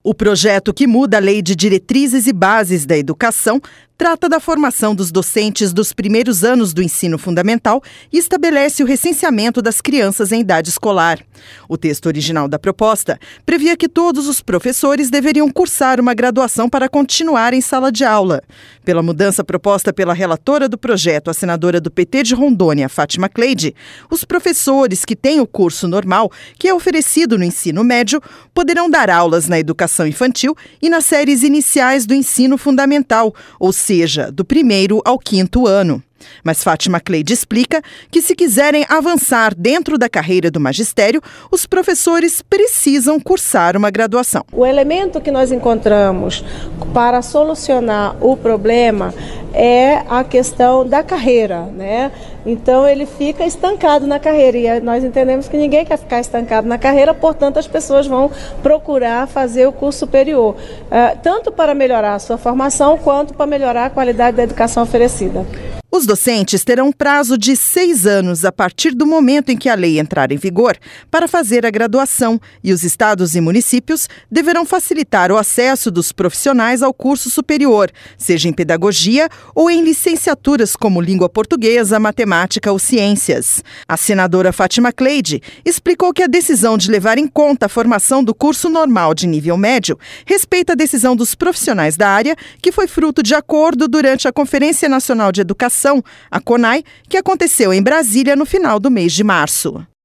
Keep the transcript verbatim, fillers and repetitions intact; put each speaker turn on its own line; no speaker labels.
O projeto que muda a Lei de Diretrizes e Bases da Educação trata da formação dos docentes dos primeiros anos do ensino fundamental e estabelece o recenseamento das crianças em idade escolar. O texto original da proposta previa que todos os professores deveriam cursar uma graduação para continuar em sala de aula. Pela mudança proposta pela relatora do projeto, a senadora do P T de Rondônia, Fátima Cleide, os professores que têm o curso normal, que é oferecido no ensino médio, poderão dar aulas na educação infantil e nas séries iniciais do ensino fundamental, ou seja, do primeiro ao quinto ano. Mas Fátima Cleide explica que, se quiserem avançar dentro da carreira do magistério, os professores precisam cursar uma graduação.
O elemento que nós encontramos para solucionar o problema é a questão da carreira, né? Então ele fica estancado na carreira e nós entendemos que ninguém quer ficar estancado na carreira, portanto as pessoas vão procurar fazer o curso superior, uh, tanto para melhorar a sua formação quanto para melhorar a qualidade da educação oferecida.
Os docentes terão prazo de seis anos a partir do momento em que a lei entrar em vigor para fazer a graduação, e os estados e municípios deverão facilitar o acesso dos profissionais ao curso superior, seja em pedagogia ou em licenciaturas como língua portuguesa, matemática ou ciências. A senadora Fátima Cleide explicou que a decisão de levar em conta a formação do curso normal de nível médio respeita a decisão dos profissionais da área, que foi fruto de acordo durante a Conferência Nacional de Educação, a CONAE, que aconteceu em Brasília no final do mês de março.